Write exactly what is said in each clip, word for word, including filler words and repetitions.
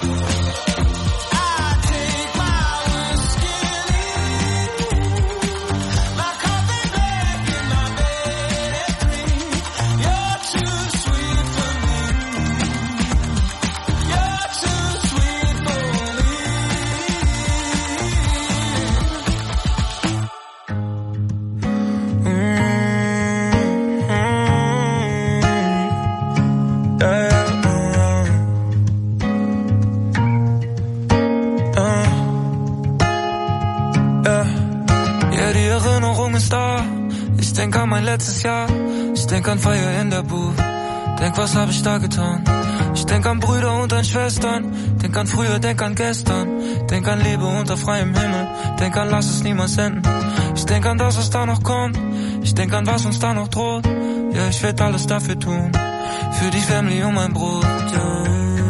Letztes Jahr, ich denk an Feier in der Booth, denk, was hab ich da getan? Ich denk an Brüder und an Schwestern, denk an früher, denk an gestern, denk an Liebe unter freiem Himmel, denk an, lass es niemals enden. Ich denk an das, was da noch kommt, ich denk an, was uns da noch droht. Ja, ich werd alles dafür tun, für die Family und mein Brot, ja.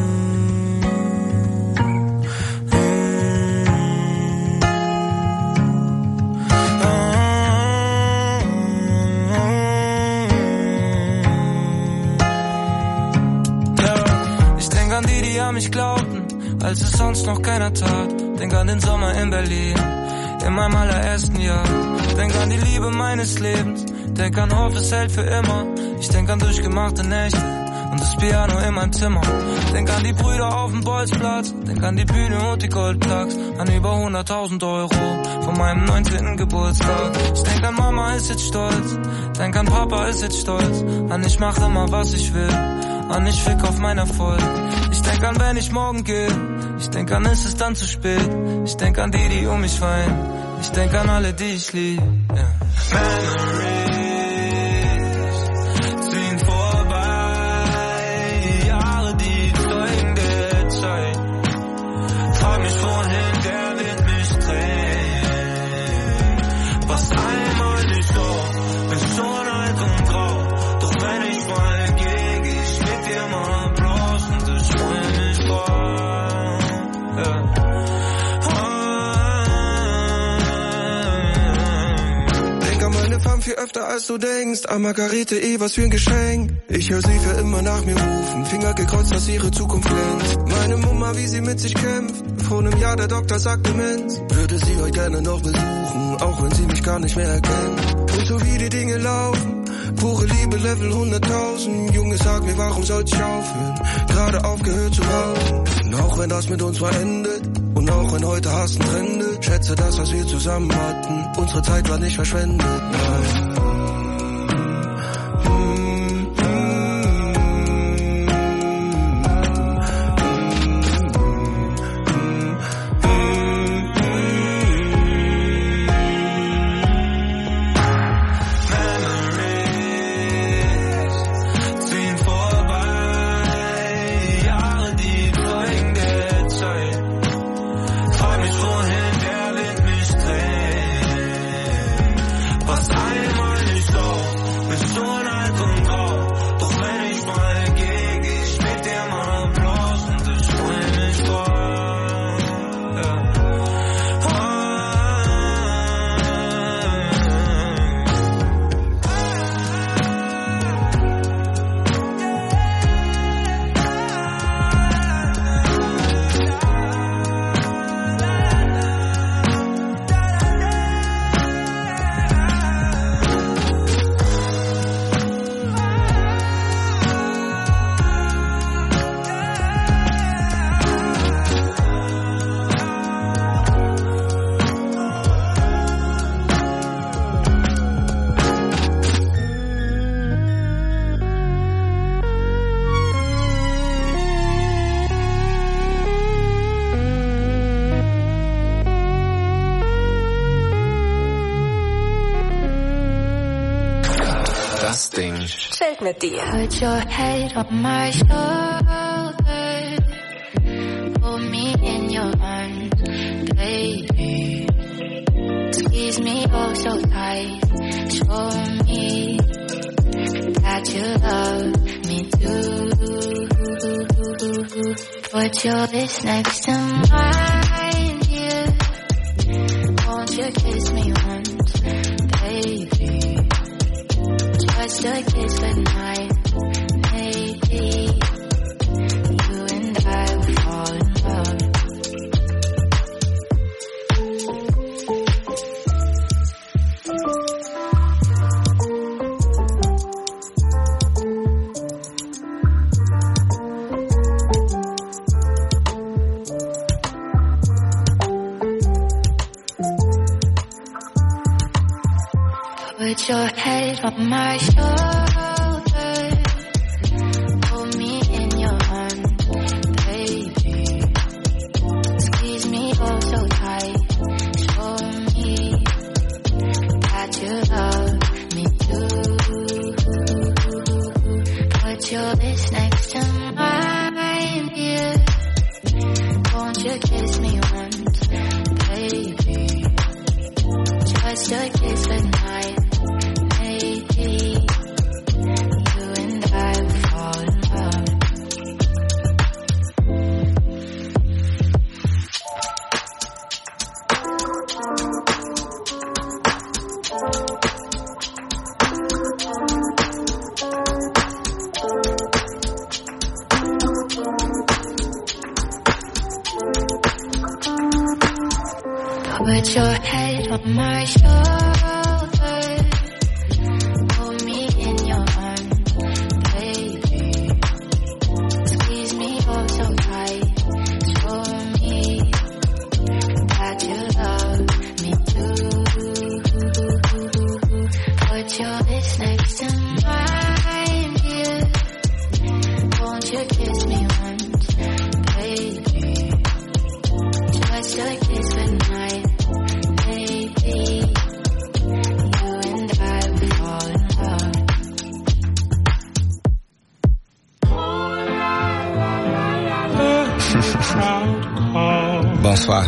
Mich glaubten, als es sonst noch keiner tat. Denk an den Sommer in Berlin, in meinem allerersten Jahr. Denk an die Liebe meines Lebens, denk an Hoffe, es hält für immer. Ich denk an durchgemachte Nächte und das Piano in meinem Zimmer. Denk an die Brüder auf dem Bolzplatz, denk an die Bühne und die Goldplaques, an über hunderttausend Euro von meinem neunzehnten Geburtstag. Ich denk an Mama ist jetzt stolz, denk an Papa ist jetzt stolz, an ich mach immer was ich will, an ich fick auf mein Erfolg. Ich denk an, wenn ich morgen gehe, ich denk an, ist es dann zu spät. Ich denk an die, die um mich weinen, ich denk an alle, die ich lieb, yeah. Memories ziehen vorbei, Jahre, die zeugen der Zeit. Frag mich wohin, wer wird mich drehen? Was einmal nicht so, bin schon alt und grau. Doch wenn ich mal gehe, geh ich mit dir mal bloß und ich freu mich voll, yeah. Viel öfter als du denkst, an Margarete, eh, was für ein Geschenk. Ich höre sie für immer nach mir rufen, Finger gekreuzt, dass ihre Zukunft glänzt. Meine Mama, wie sie mit sich kämpft, vor einem Jahr der Doktor sagt Demenz. Würde sie euch gerne noch besuchen, auch wenn sie mich gar nicht mehr erkennt. Und so wie die Dinge laufen, pure Liebe, Level hunderttausend. Junge, sag mir, warum sollte ich aufhören, gerade aufgehört zu rauchen. Und auch wenn das mit uns mal endet, und auch wenn heute Hassen trendet, schätze das, was wir zusammen hatten, unsere Zeit war nicht verschwendet, nein. Mit dir. Put your head on my shoulder, hold me in your arms, baby. Squeeze me oh so tight, show me that you love me too. Put your lips next to mine, yeah. Won't you kiss me once, baby? Just a kiss goodnight, maybe you and I will fall in Put your head on my shoulder, hold me in your arms, baby. Squeeze me oh so tight, show me that you love me too. Put your lips next to mine, yeah. Won't you kiss me once, baby? Just a kiss goodnight. Put your head on my shoulder, hold me in your arms, baby. Squeeze me oh so tight, show me that you love me too. Put your lips next to mine, yeah. Won't you kiss me once, baby? Just a kiss goodnight. Bonsoir.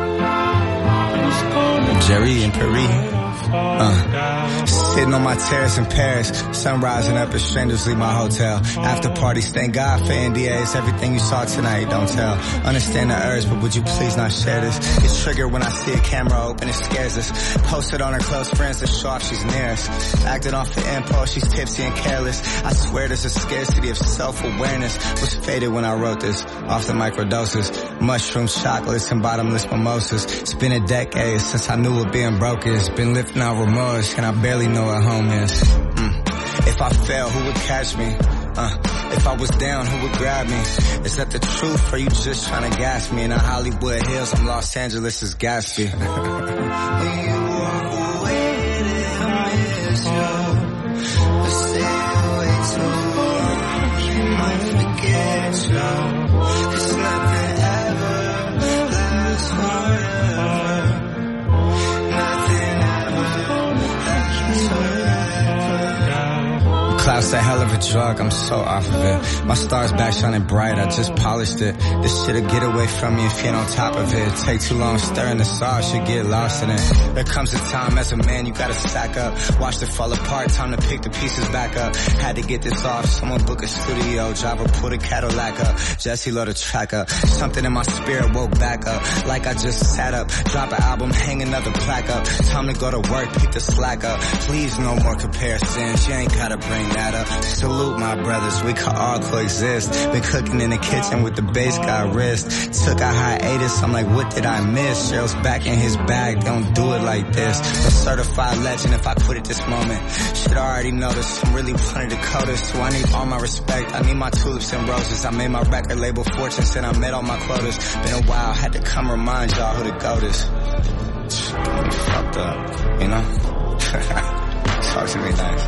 Jerry and Paris. Uh, sitting on my terrace in Paris, sun rising up as strangers leave my hotel. After parties, thank God for N D As. Everything you saw tonight, don't tell. Understand the urge, but would you please not share this? It's triggered when I see a camera open, it scares us. Posted on her close friends to show off she's near us. Acting off the impulse, she's tipsy and careless. I swear there's a scarcity of self-awareness. Was faded when I wrote this, off the microdoses. Mushrooms, chocolates, and bottomless mimosas. It's been a decade since I knew what being broke is. Been lifting out remorse, and I barely know what home is. Mm. If I fell, who would catch me? Uh, if I was down, who would grab me? Is that the truth, or you just trying to gas me? In the Hollywood Hills, I'm Los Angeles' Gatsby. When you walk away, I miss you. But stay away too long, you might forget you. 'Cause nothing ever lasts forever. Nothing ever lasts forever. Cloud's a hell of a drug, I'm so off of it. My star's back shining bright, I just polished it. This shit'll get away from me if you're on top of it. Take too long stirring the sauce, you get lost in it. There comes a time as a man you gotta stack up. Watch it fall apart, time to pick the pieces back up. Had to get this off, someone book a studio. Driver pull the Cadillac up, Jesse load the track up. Something in my spirit woke back up, like I just sat up. Drop an album, hang another plaque up. Time to go to work, pick the slack up. Please no more comparisons, you ain't gotta bring that up. Salute my brothers, we can all coexist. Been cooking in the kitchen with the bass got wrist. Took a hiatus, I'm like, what did I miss? Cheryl's back in his bag, don't do it like this. A certified legend if I quit at this moment. Shit I already noticed, I'm really one of the coldest. So I need all my respect, I need my tulips and roses. I made my record label fortunes and I met all my quotas. Been a while, had to come remind y'all who the GOAT is. Got me fucked up, you know? Talk to me nice.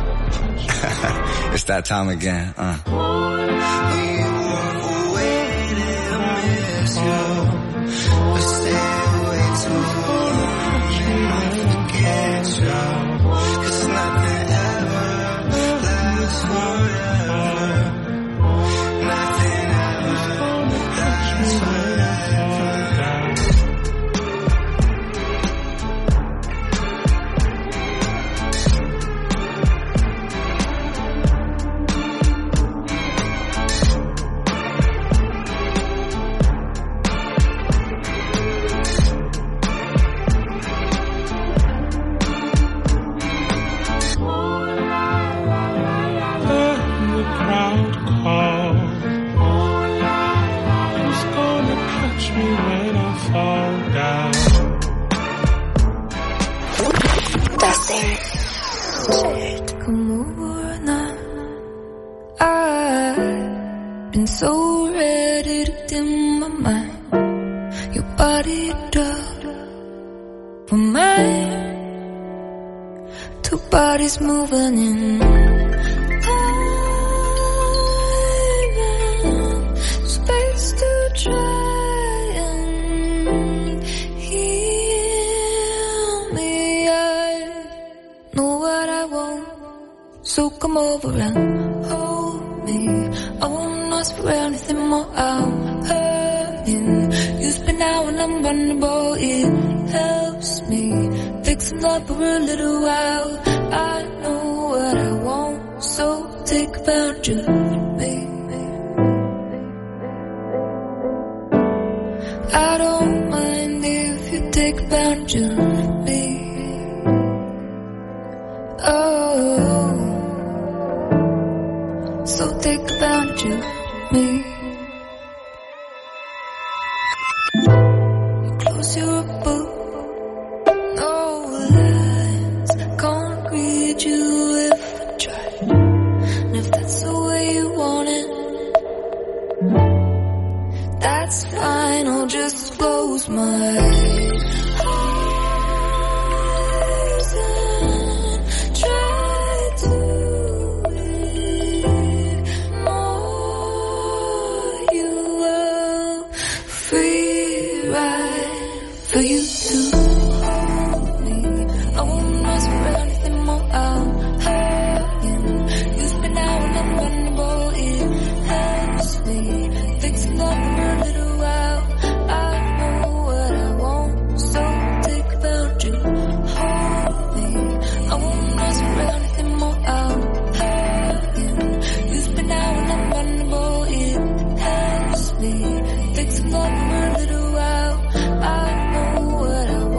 It's that time again, uh. When you walk away, I miss you. But stay away too long, you might forget you. 'Cause nothing ever lasts forever. Nothing ever lasts forever. body's moving in time and space to try and heal me. I know what I want, so come over and hold me. I won't ask for anything more. I'm hurting. You spin out when I'm vulnerable. It helps me fixing love for a little while. I know what I want, so take advantage of me. I don't mind if you take advantage of me. Oh, so take advantage of me. You close your book. You if I tried, and if that's the way you want it, that's fine. I'll just close my eyes and try to read more. You will free ride for you to hold me. I won't ask for anything more. I'm hurting. You spin out when I'm vulnerable. It helps me fixing up for a little while. I know what I want, so take advantage of. Hold me. I won't ask for anything more. I'm hurting. You spin out when I'm vulnerable. It helps me fixing up for a little while. I know what I want.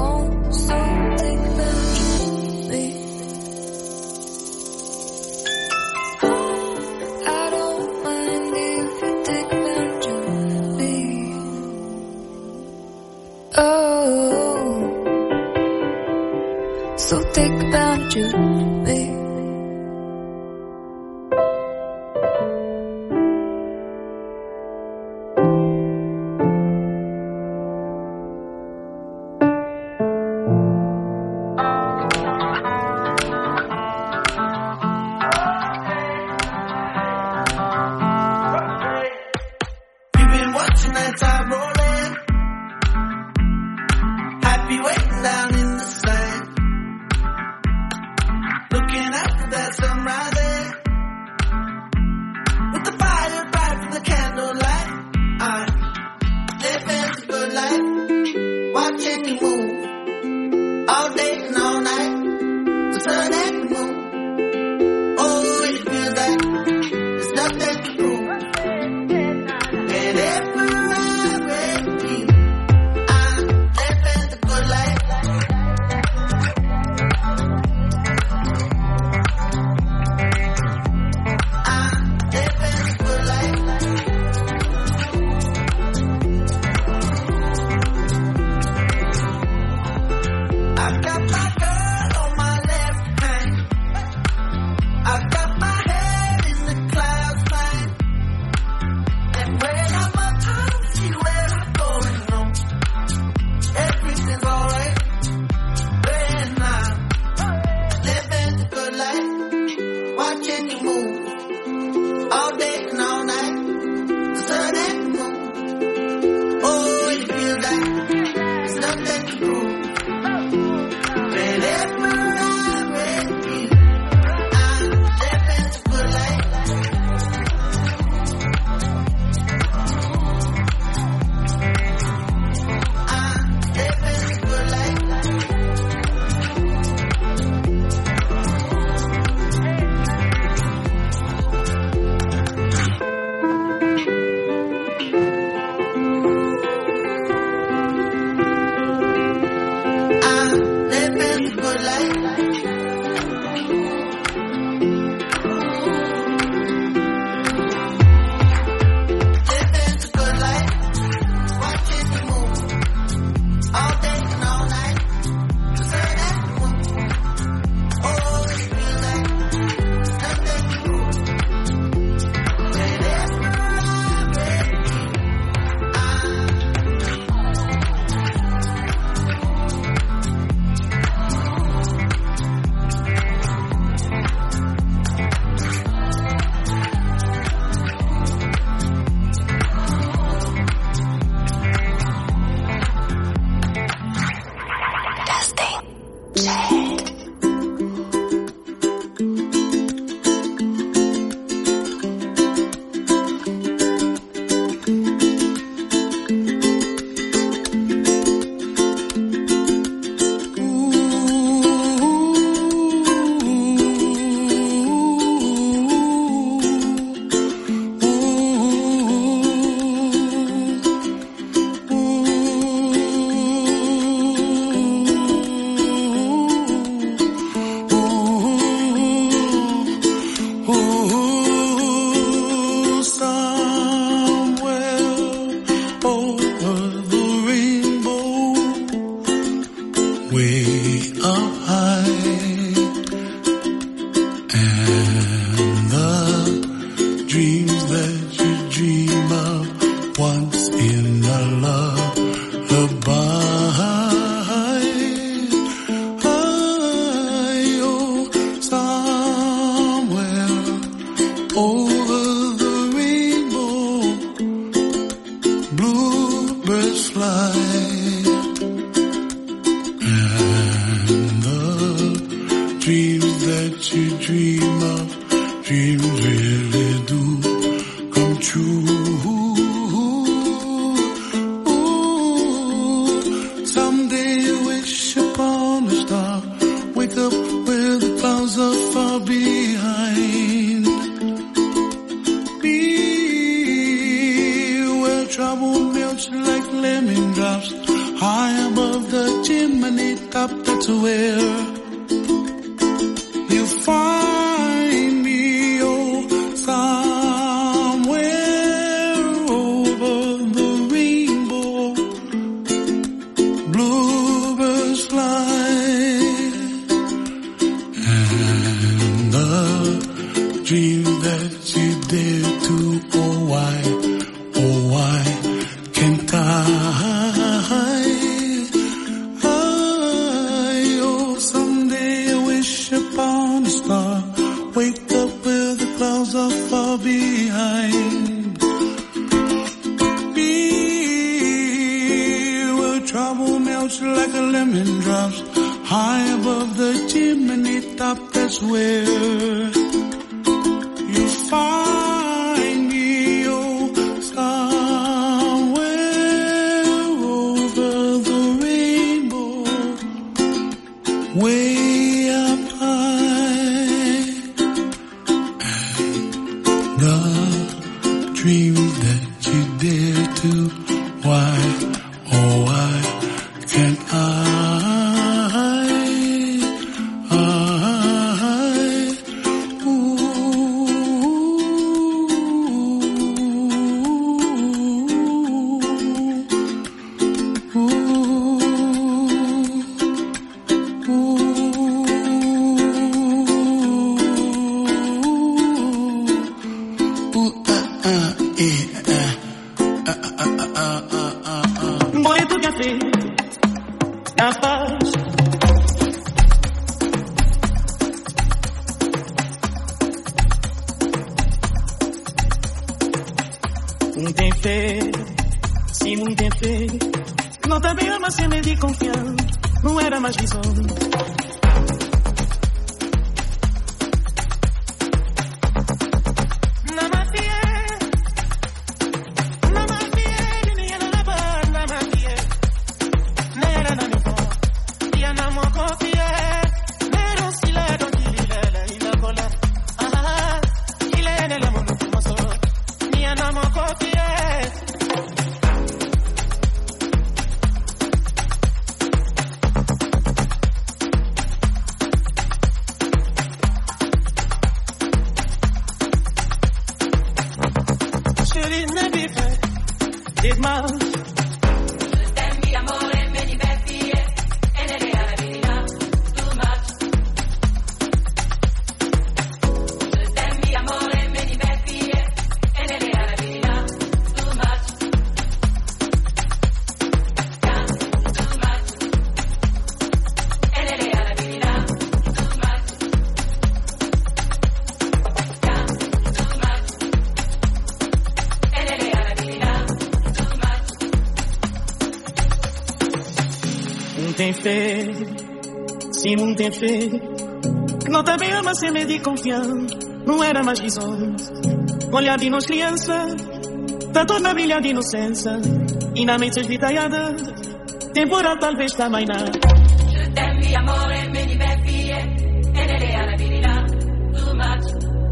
se muito tem fé. Que não também ama sem medo e confiança. Não era mais visões. Olhar de nós criança, da torna brilha de inocência. E na mente esvitaiada, temporal talvez também não. Je t'aime, amore, me diverti, e nelle alla verità, too much.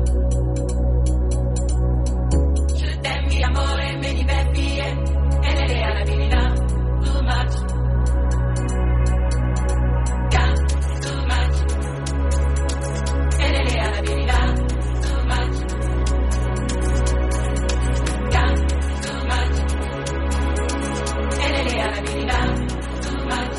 Je t'aime, amore, me diverti, e nelle alla verità, too much. Yeah, too much. E nelle alla verità, too much. Yeah, too much. E nelle alla verità, too much.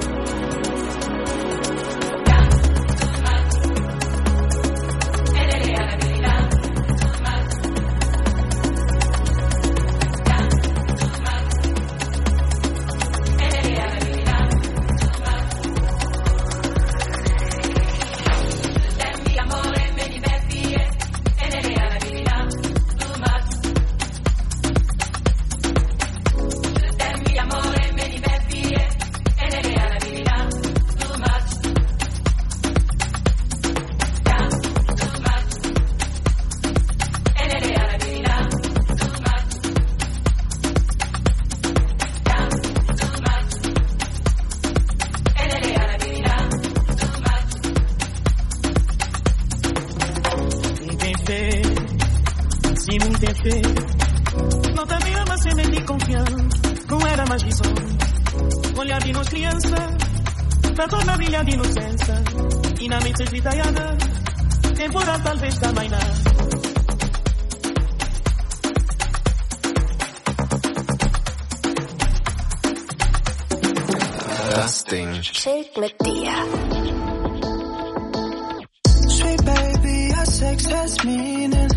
Sweet baby, our sex has meaning.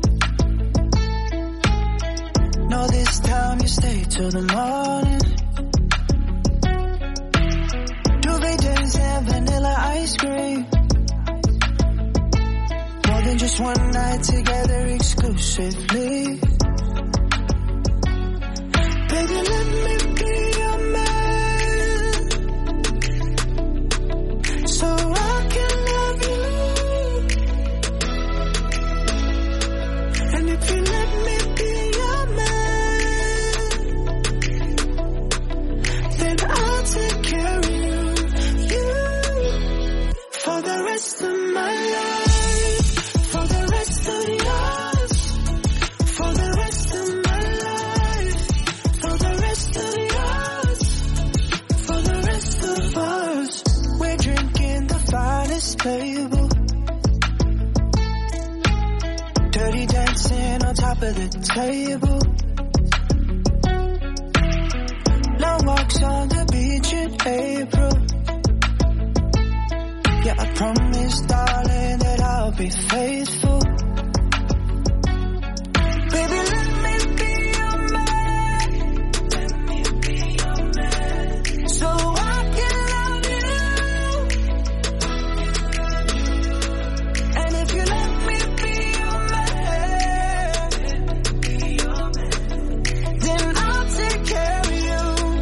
No, this time you stay till the morning. Duvet days and vanilla ice cream. More than just one night together exclusively. Baby, let me be your man, so I can love you. And if you let me be your man, then I'll take care of you, you, for the rest of my life, for the rest of yours, for the rest of my life, for the rest of yours, for the rest of us. We're drinking the finest table, dirty dancing on top of the table, long walks on the beach in April. Yeah, I promise, darling, that I'll be faithful. Baby, let me be your man, let me be your man, so I can love you. And if you let me be your man, be your man, then I'll take care of you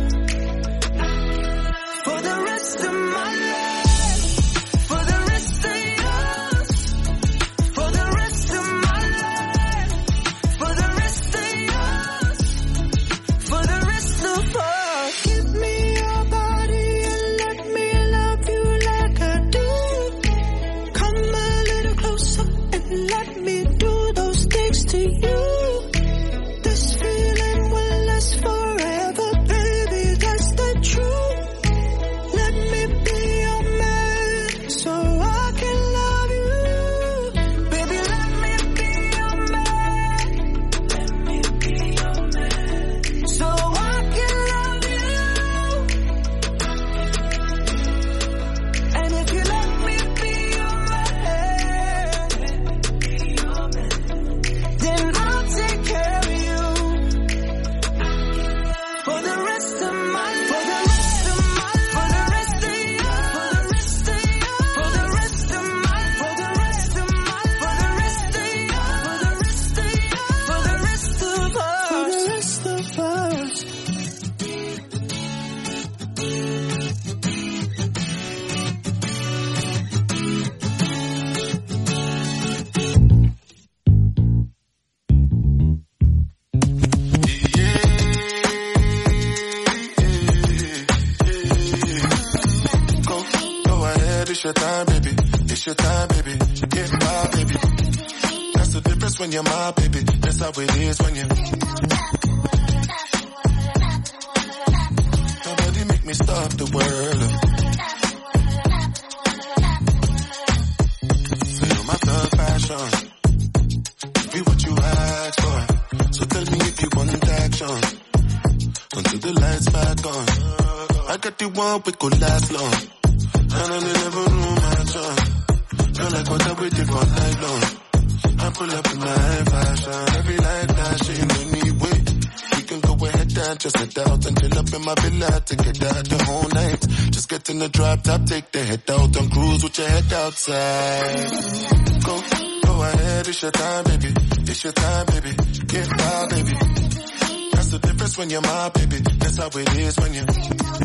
for the rest of my life, for the rest of yours, for the rest of my life, for the rest of yours, for the rest of us. Give me your body and let me love you like I do. Come a little closer and let me do those things to you. This feeling will last forever, baby, that's the truth. Let me be your man, so I can love you. Baby, let me be your man, let me be your man, so I can love you. And if you let me be your man, be your man, then I'll take care of you for the rest of my life, for the rest of my life, for the rest of yours, for the rest of my life, for the rest of my life, for the rest of yours, for the rest of yours, for the rest of us, for the rest of us. it's your time, baby. It's your time, baby. Get my baby. That's the difference when you're my baby. That's how it is when you. Nobody make me stop the world. Feel my thug passion. Be what you ask for. So tell me if you want action. Until the lights back on. I got the one we could last long. And I never room action. Feel like what I waited for night long. I pull up in my fashion. Every night that she made me wait. We can go ahead and just head out and chill up in my villa to get out the whole night. Just get in the drop top, take the head out and cruise with your head outside. Go, go ahead, it's your time, baby. It's your time, baby. Get wild, baby. That's the difference when you're my baby. That's how it is when you.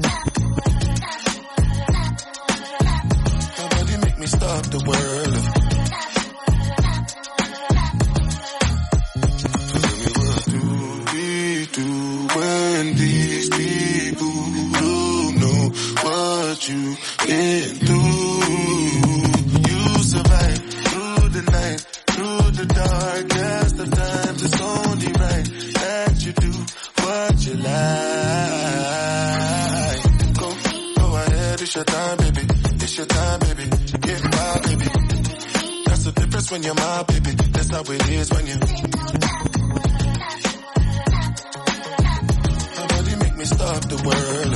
Nobody make me stop the world. Tell me what do we do when these people don't know what you can do? You survive through the night, through the darkest of times. It's only right that you do what you like. Go, go ahead, it's your time, baby. It's your time, baby. Get my baby. That's the difference when you're my baby. That's how it is when you. Nobody make me stop the world.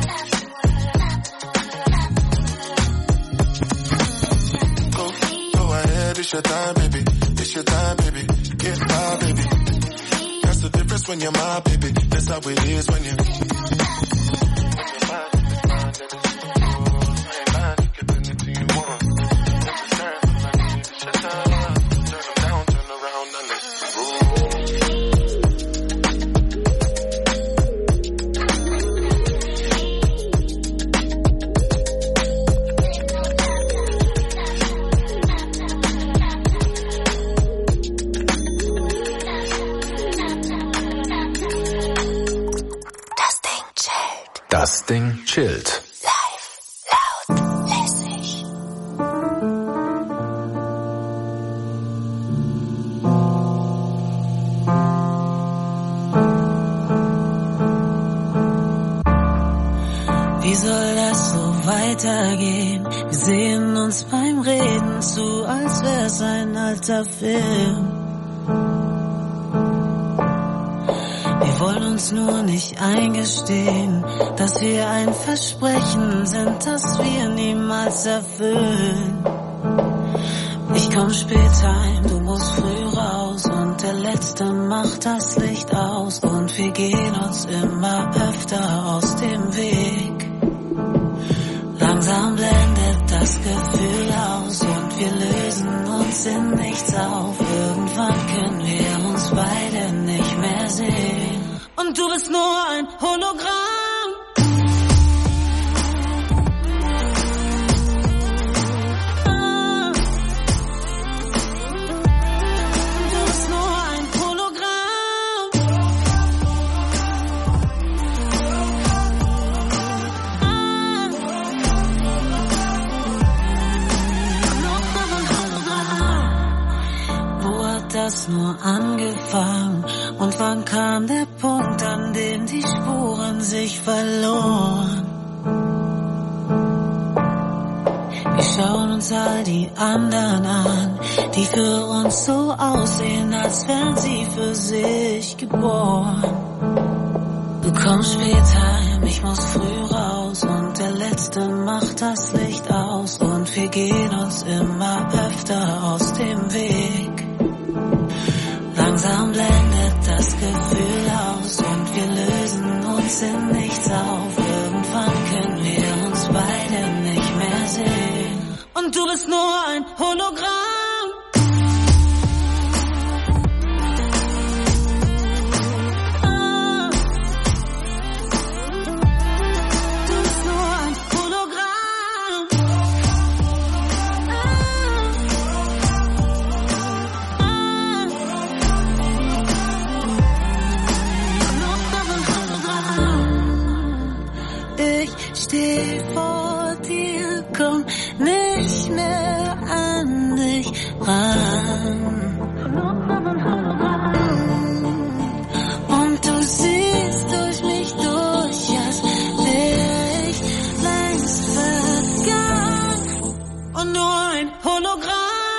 Go, go ahead, it's your time, baby. It's your time, baby. Get my baby. That's the difference when you're my baby. That's how it is when you. Das Ding chillt. Live, laut, lässig. Wie soll das so weitergehen? Wir sehen uns beim Reden zu, als wär's ein alter Film. Wir wollen uns nur nicht eingestehen, dass wir ein Versprechen sind, das wir niemals erfüllen. Ich komm spät heim, du musst früh raus und der Letzte macht das Licht aus und wir gehen uns immer öfter aus dem Weg. Langsam blendet das Gefühl aus und wir lösen uns in nichts auf. Irgendwann können wir uns beide nicht mehr sehen. Und du bist nur ein Hologramm. Ah. Du bist nur ein Hologramm. Ah. Noch ein Hologramm. Wo hat das nur angefangen? Und wann kam der Punkt, an dem die Spuren sich verloren? Wir schauen uns all die anderen an, die für uns so aussehen, als wären sie für sich geboren. Du kommst spät heim, ich muss früh raus und der Letzte macht das Licht aus und wir gehen uns immer öfter aus dem Weg. Langsam blendet das Gefühl aus und wir lösen uns in nichts auf. Irgendwann können wir uns beide nicht mehr sehen. Und du bist nur ein Hologramm. Ah. Du bist nur ein Hologramm. Ah. Ah. ich steh vor dir, komm nicht mehr an dich ran. Und du siehst durch mich durch, als wär ich längst vergangen und nur ein Hologramm.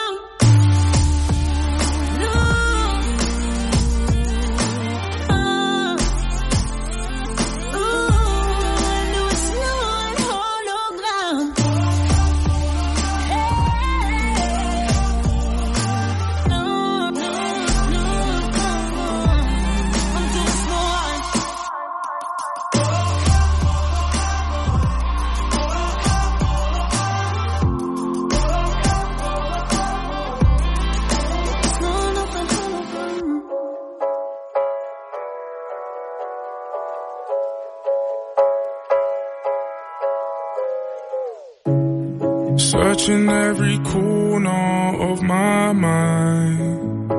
Searching every corner of my mind,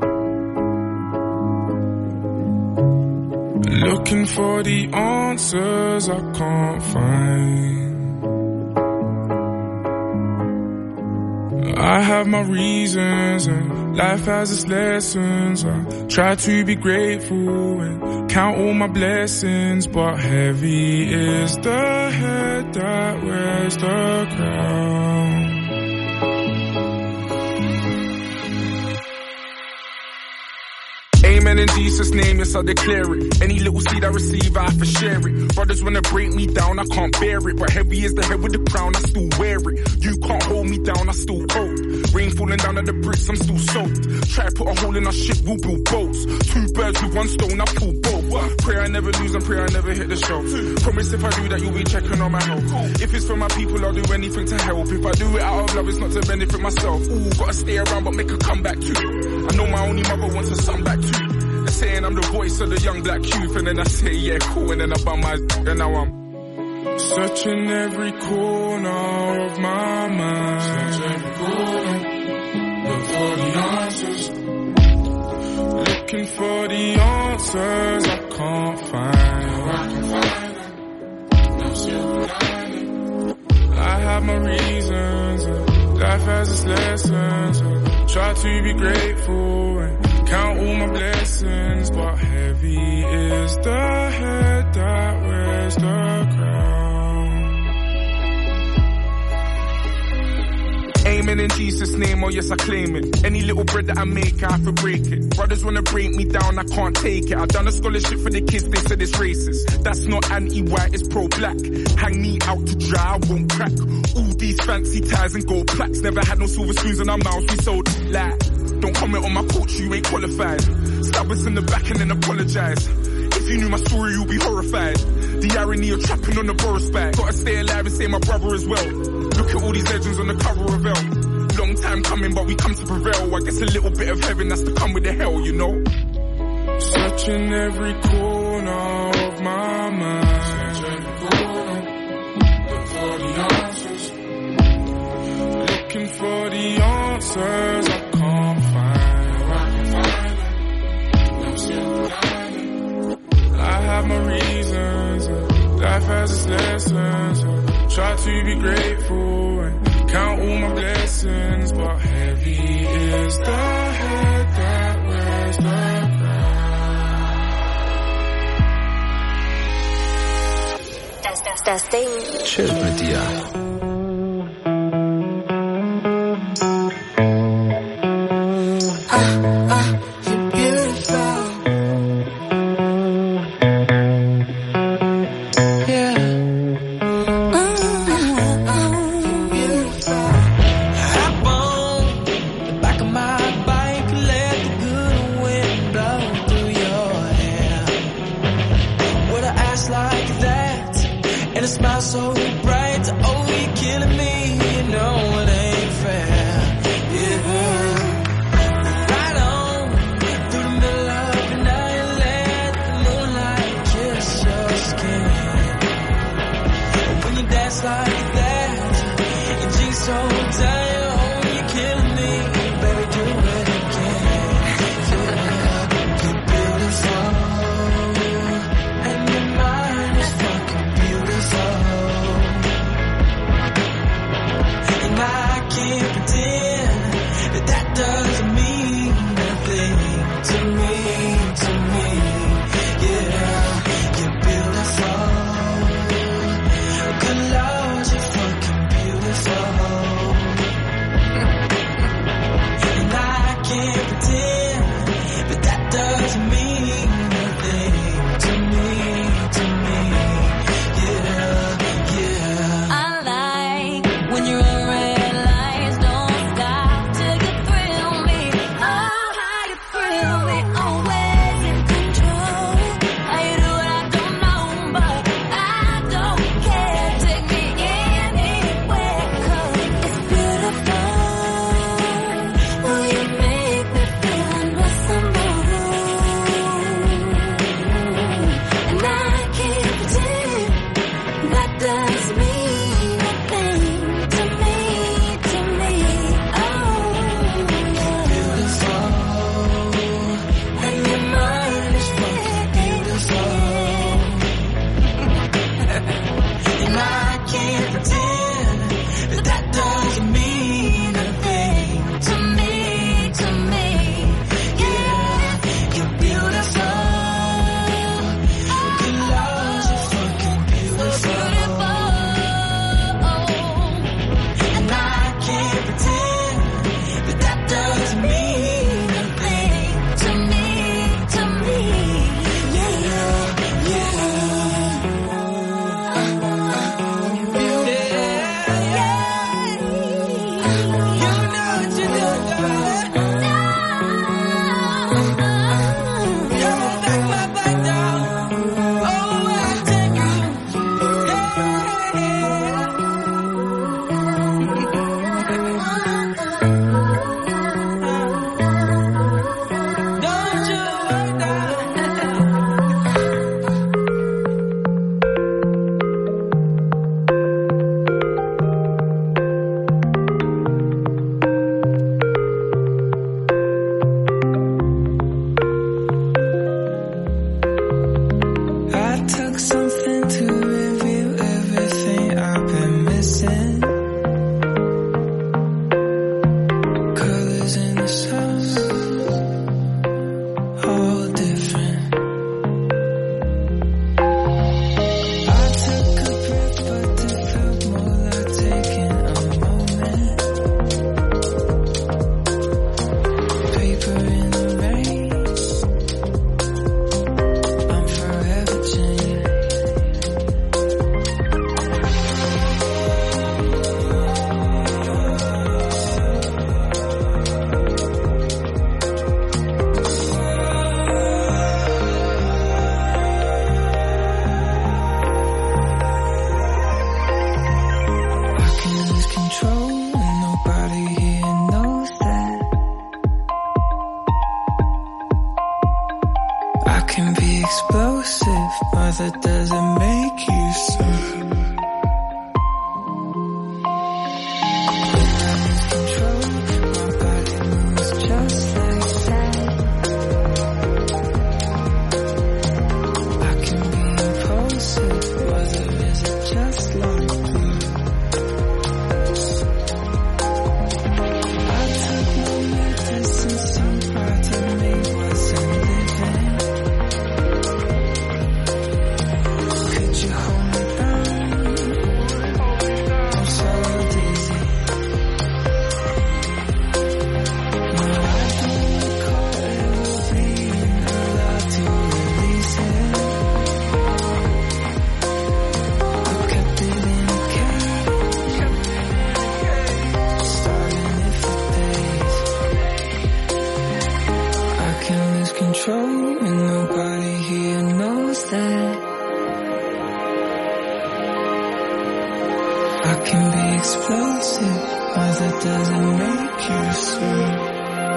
looking for the answers I can't find. I have my reasons and life has its lessons. I try to be grateful and count all my blessings, but heavy is the head that wears the crown. Amen in Jesus' name, yes I declare it. Any little seed I receive, I have to share it. Brothers wanna break me down, I can't bear it. But heavy is the head with the crown, I still wear it. You can't hold me down, I still cold. Rain falling down at the bricks, I'm still soaked. Try to put a hole in our ship, we'll build boats. Two birds with one stone, I pull both. Pray I never lose and pray I never hit the show. Promise if I do that, you'll be checking on my health. If it's for my people, I'll do anything to help. If I do it out of love, it's not to benefit myself. Ooh, gotta stay around but make a comeback too. I know my only mother wants a son back too. They're saying I'm the voice of the young black youth, and then I say yeah cool, and then I bum my and now I'm searching every corner of my mind. Search every corner, look for the answers. Looking for the answers I can't find. No, I can find them. No silver lining. I have my reasons, and life has its lessons. I try to be grateful and count all my blessings, but heavy is the head that wears the crown. Amen in Jesus' name, oh yes I claim it. Any little bread that I make, I have to break it. Brothers wanna break me down, I can't take it. I've done a scholarship for the kids, they said it's racist. That's not anti-white, it's pro-black. Hang me out to dry, I won't crack. All these fancy ties and gold plaques. Never had no silver spoons in our mouths, we sold light. Don't comment on my culture, you ain't qualified. Stab us in the back and then apologize. If you knew my story, you'd be horrified. The irony of trapping on the Boris back. Gotta stay alive and save my brother as well. Look at all these legends on the cover of Elle. Long time coming, but we come to prevail. I guess a little bit of heaven has to come with the hell, you know. Searching every corner of my mind. Search every corner, look for the answers. Looking for the answers I can't find. No, I can find them. No silver lining. I have my reasons, and life has its lessons. I try to be grateful and count all my blessings, but heavy is the head that wears the crown. Das, das, das Ding chillt mit dir. Beautiful. I can be explosive, but that doesn't make you sweet.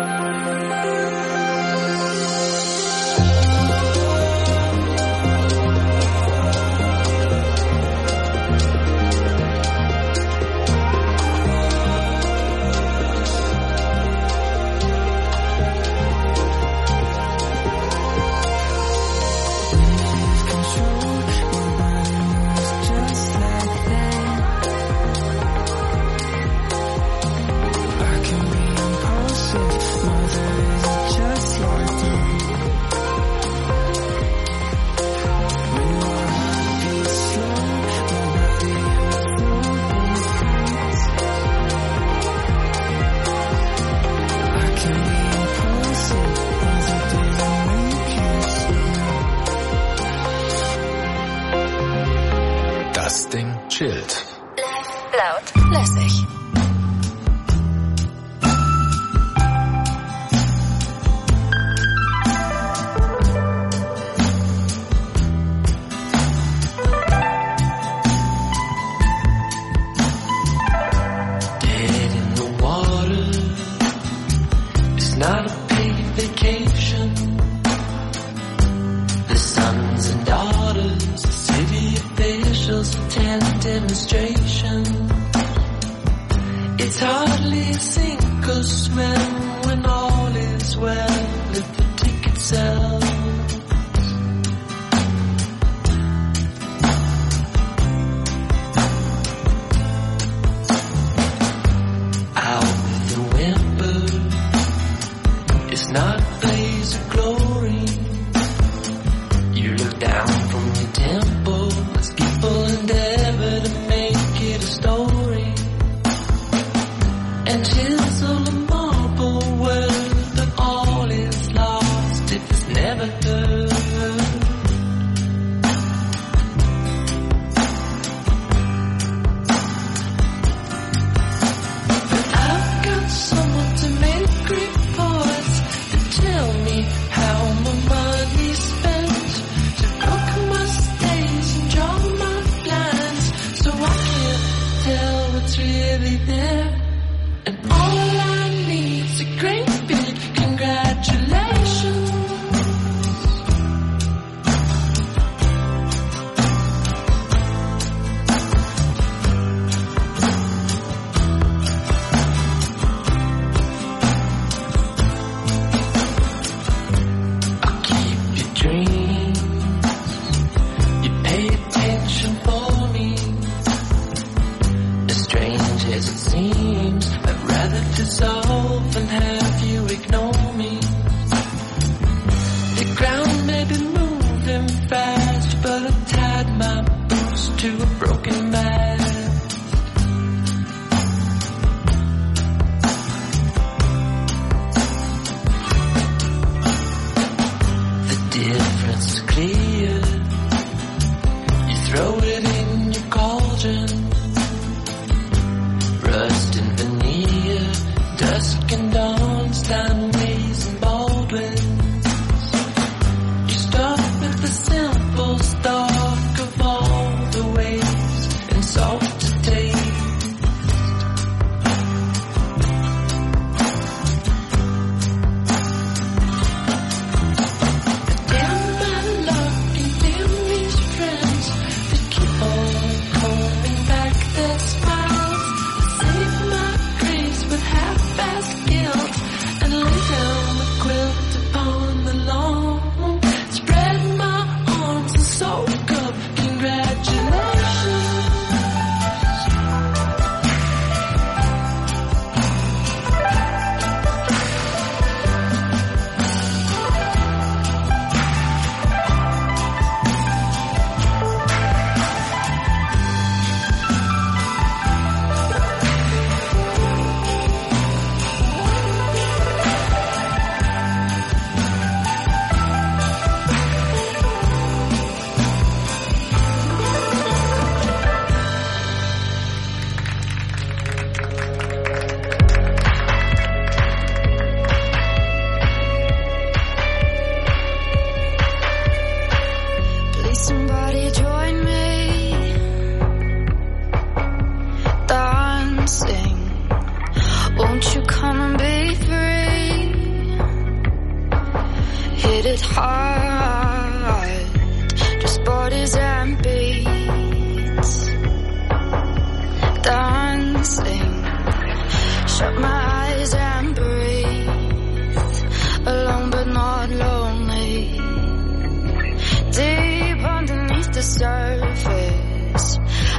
Chillt. Laut, lässig. Dead in the water. It's not a paid vacation. The sons and daughters, the city officials attend demonstration. It's hardly a sink or swim when all is well if the ticket sells. Out with a whimper, it's not a blaze of glory. You look down from your temple as people endeavor to make it a story. And chisel a marble word, but all is lost if it's never heard. But I've got someone to make reports to tell me how my money's spent, to book my stays and draw my blinds, so I can't tell what's really there. And all I need's a great big congratulations. I'll keep your dreams. You pay attention for me. As strange as it seems, I'd rather dissolve than have you ignore me. The ground may be moving fast, but I tied my boots to a broken mast. The difference is clear. You throw it in your cauldron. Rust and veneer, dusk and dawn, Steinways and Baldwins. You start with the simple stock of all the ways, and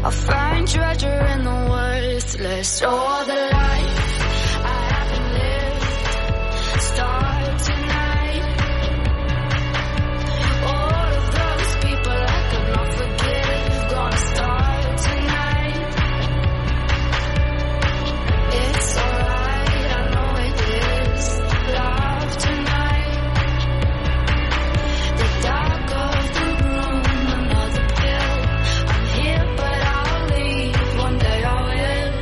I'll find treasure in the worthless. All the life I haven't lived start tonight. All of those people I could not forgive gonna start tonight. It's alright, I know it is. Love tonight. The dark of the room, another pill. I'm here but I'll leave, one day I will.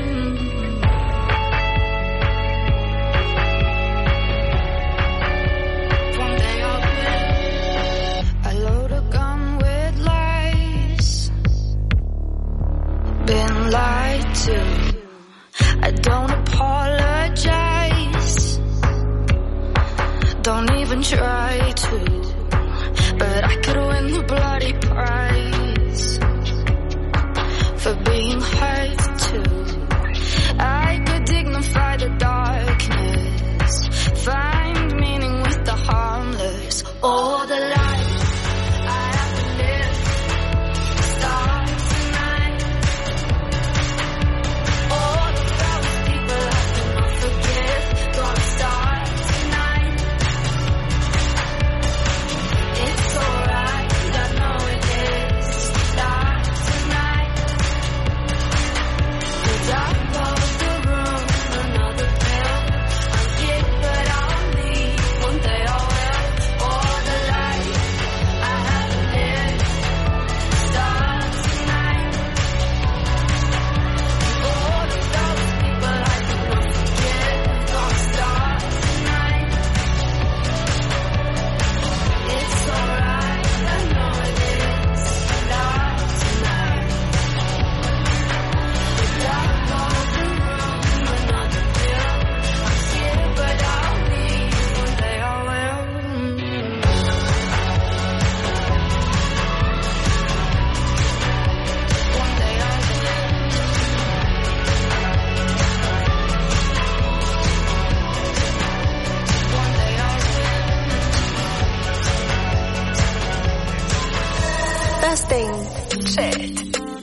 One day I will. I load a gun with lies. Been lied to. I don't apologize. Don't even try to. But I could win the bloody prize for being hurt too. I could dignify the darkness, find meaning with the harmless. All the life I have to live start tonight. All of those people I cannot forgive gonna start tonight. It's alright, I know it is. Start tonight. The dark of the room, another pill. I'm here but I'll leave, one day I will. All the life I haven't lived start tonight. All of those people I cannot forget gonna start tonight. It's alright, I know it is. Start tonight. The dark of the room, another pill. I'm here but I'll leave, one day I will. One day I will. One day I will. Das Ding chillt.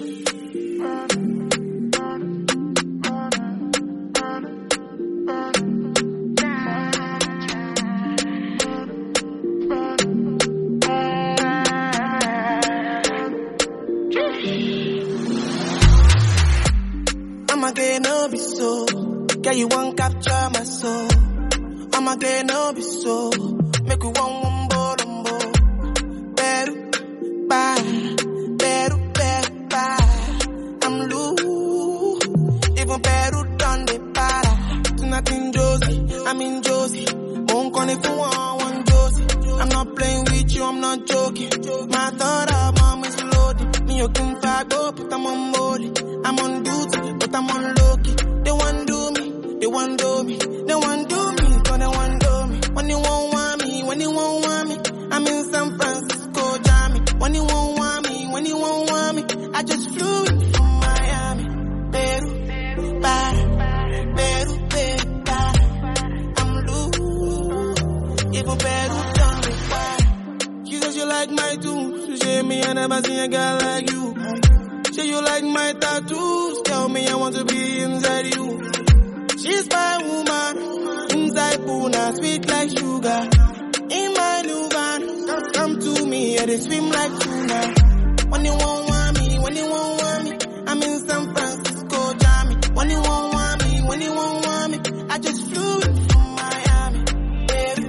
I'ma get no be so. Girl, you won't capture my soul. I'ma get no be so. Make you one one bolombo. Beru, bye. Beru, beru, bye. I'm loose. Even Peru done the para. Tonight in Josie, I'm in Josie. Won't call it for one, one Josie. I'm not playing with you, I'm not joking. My thought of mom is loaded. Me, you can fuck up, but I'm on molly. I'm on duty, but I'm on low-key. They want do me, they want do me. They want do me, so they want do me. When you won't want me, when you won't want me. I'm in San Francisco, Jammy. When you won't want me, when you won't want me. I just flew in from Miami. Peru, para, Peru, Peru, para. I'm loose. Even Peru done me para. She says you like my tunes. She say me, I never seen a girl like you. Say you like my tattoos. Tell me I want to be inside you. She's my woman. Inside Puna, sweet like sugar. In my new van, come, come to me, yeah, they swim like tuna. When you won't want me, when you won't want me. I'm in San Francisco, Jammy. When you won't want me, when you won't want me. I just flew in from Miami. Peru,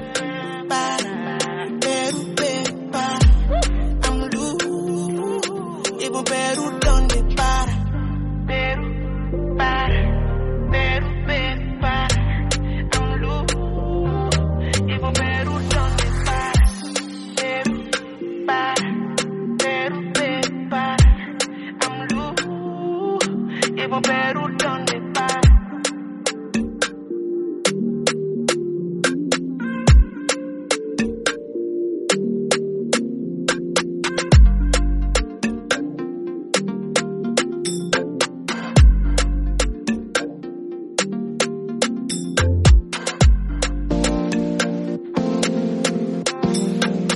para, Peru, Peru, para. I'm loose. Even Peru done the para. Peru, para, Peru, Peru, para. I'm loose. Even Peru done the para. Peru, para, Peru, Peru, para. I'm loose. Even Peru done the para.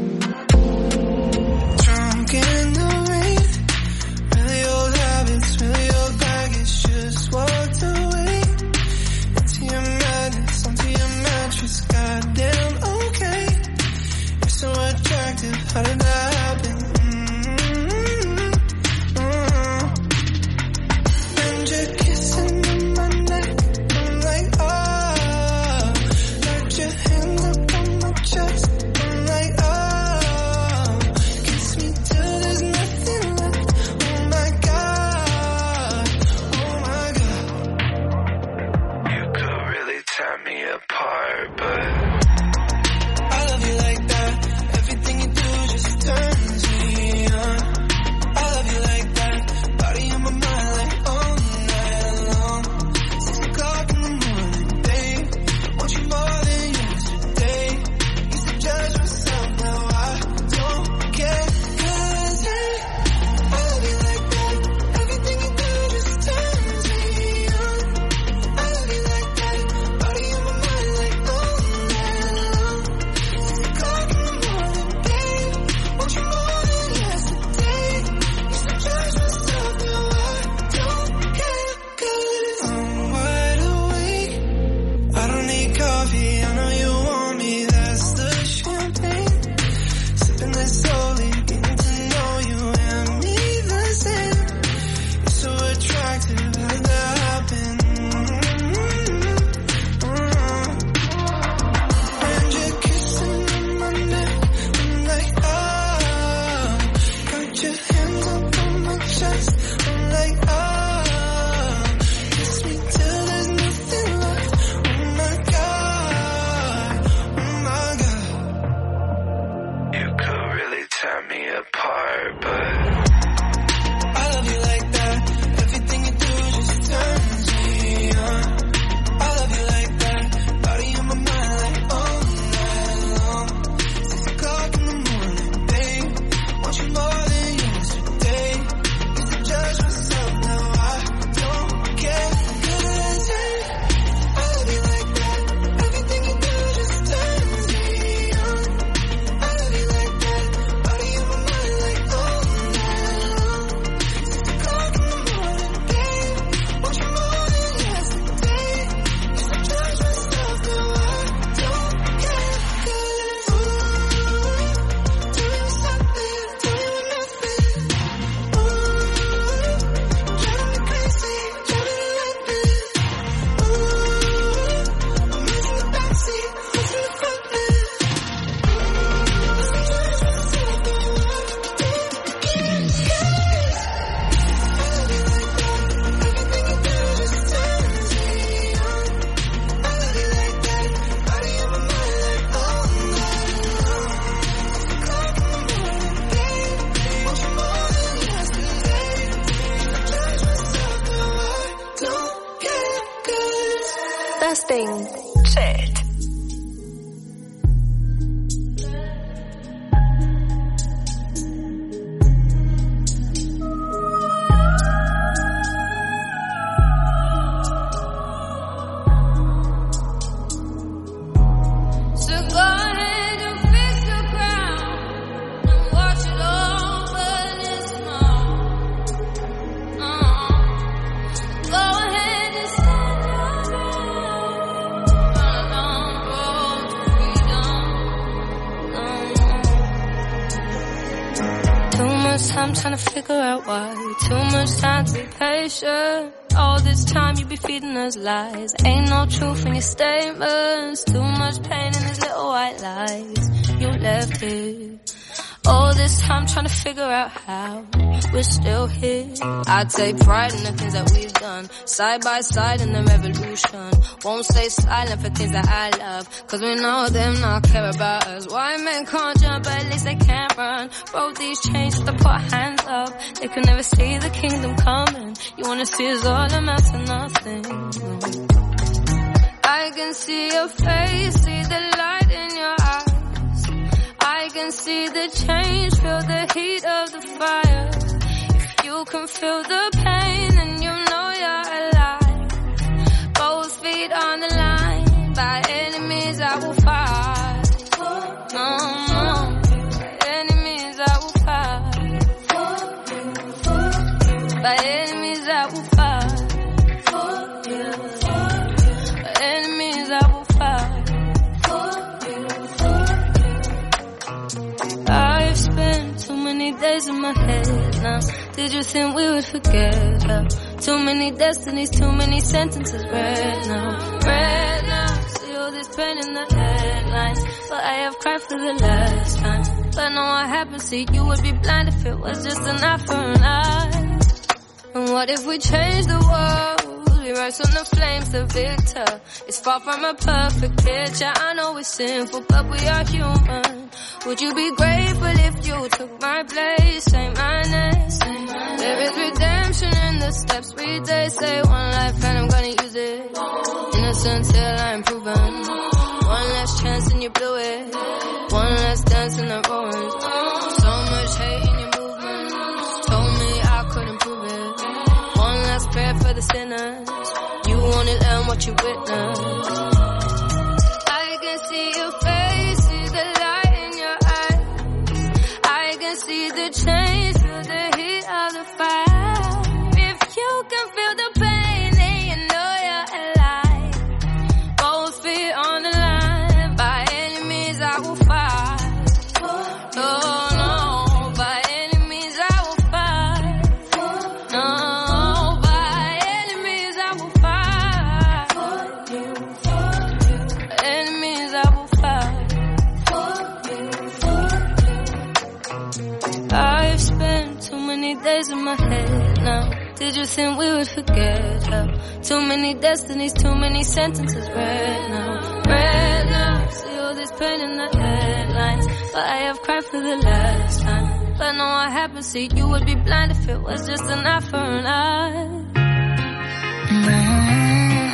Drunk in the rain, really old habits. Das Ding chillt. I'm trying to figure out why. Too much time to be patient. All this time you be feeding us lies. Ain't no truth in your statements. Too much pain in these little white lies you left here. All this time trying to figure out how we're still here. I take pride in the things that we've done, side by side in the revolution. Won't stay silent for things that I love, cause we know them not care about us. Why men can't jump, but at least they can't run. Broke these chains to put hands up. They can never see the kingdom coming. You wanna see us all amount to nothing. I can see your face, see the light in your eyes. I can see the change, feel the heat of the fire. If you can feel the pain, then you know you're alive. Both feet on the line, by enemies I will fight. No, no, by enemies I will fight. By enemies I will fight. By enemies I will fight. I've spent too many days in my head now. Did you think we would forget her? Too many destinies, too many sentences read now. Read now, see all this pain in the headlines. But I have cried for the last time. But know what happened, see you would be blind if it was just an eye for an eye. And what if we change the world? We rise from the flames, the victor. It's far from a perfect picture. I know it's sinful, but we are human. Would you be grateful if you took my place? Say my name. There is redemption in the steps we take. Say one life and I'm gonna use it. Innocent till I'm proven. One last chance and you blew it. One last dance in the ruins. So much hate in your movements. Told me I couldn't prove it. One last prayer for the sinners. You wanna learn what you witnessed. I can see your face, see the light in your eyes. I can see the change, feel the heat of the fire. If you can feel the pain, then you know you're alive. Both feet on the line, by enemies I will fight. Oh no, by enemies I will fight. No, by enemies I will fight. By enemies I will fight. I've spent too many days in my head now. Did you think we would forget her? Too many destinies, too many sentences read now. Read now, see all this pain in the headlines. But I have cried for the last time. But know what happened, see you would be blind if it was just an eye for an eye. Mm-hmm.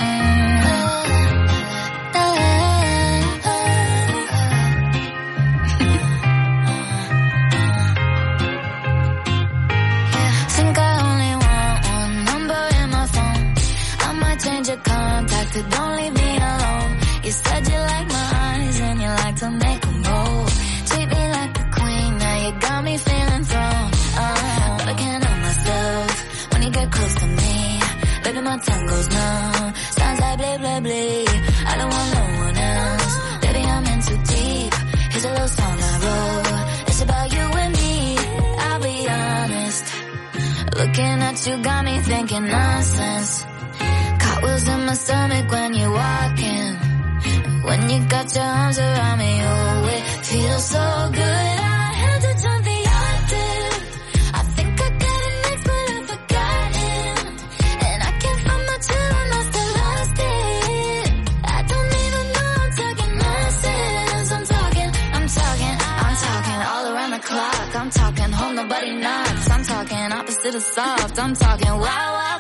Contact, don't leave me alone. You said you like my eyes and you like to make them bold. Treat me like a queen, now you got me feeling thrown. Oh, but I can't help myself when you get close to me. Baby, my tongue goes numb. Sounds like blah, blah, blah. I don't want no one else. Baby, I'm in too deep. Here's a little song I wrote. It's about you and me. I'll be honest. Looking at you got me thinking nonsense. Was in my stomach when you're walking. When you got your arms around me, oh, it feels so good. I had to turn the octave. I think I got it next, but I've forgotten. And I can't find my chill, I must have lost it. I don't even know I'm talking nonsense. I'm talking, I'm talking, I'm talking all around the clock. I'm talking home, nobody knocks. I'm talking opposite of soft. I'm talking wild, wild thoughts.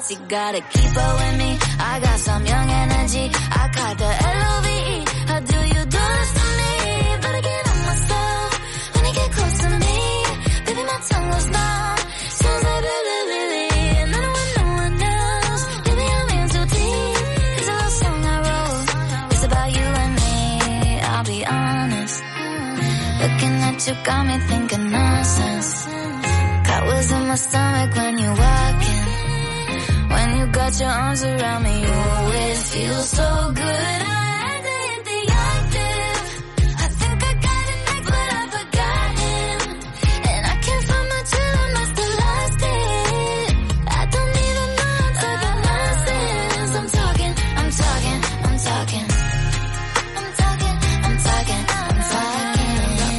but you gotta keep up with me. I got some young energy, I caught the L O V E. How do you do this to me? Better get on myself when you get close to me. Baby, my tongue goes numb, sounds like really, really. And I don't want no one else. Maybe I'm in too deep. It's a love song I wrote, it's about you and me. I'll be honest, looking at you got me thinking nonsense. Got was in my stomach when you walk in. When you got your arms around me, you always feel so good. I had to hit the octave. I think I got it next, but I forgot him. And I can't find my chill, I must have lost it. I don't even know how to the nonsense. I'm talking, I'm talking, I'm talking. I'm talking, I'm talking, I'm talking.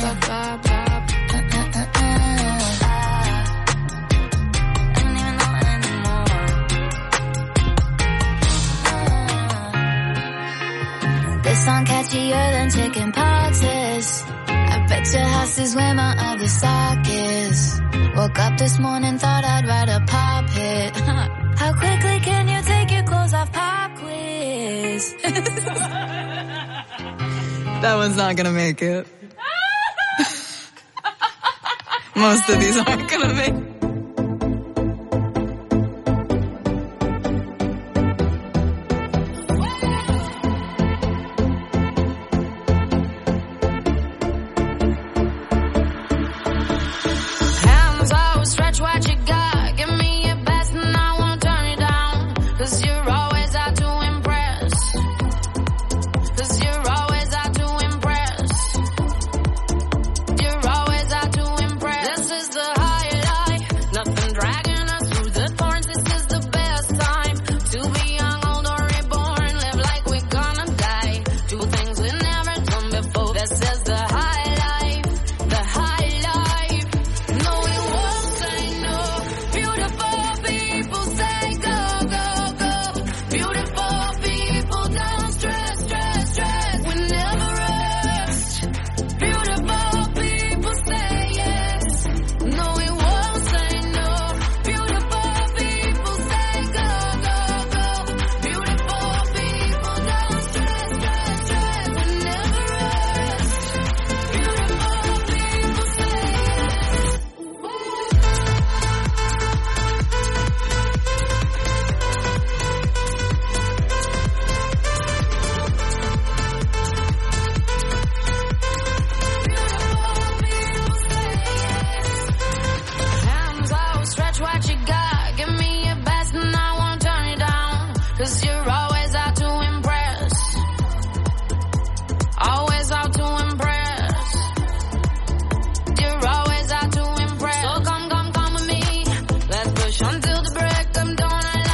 This song catchier than chicken pox is. I bet your house is where my other sock is. Woke up this morning, thought I'd write a pop hit. How quickly can you take your clothes off, pop quiz? That one's not gonna make it. Most of these aren't gonna make it.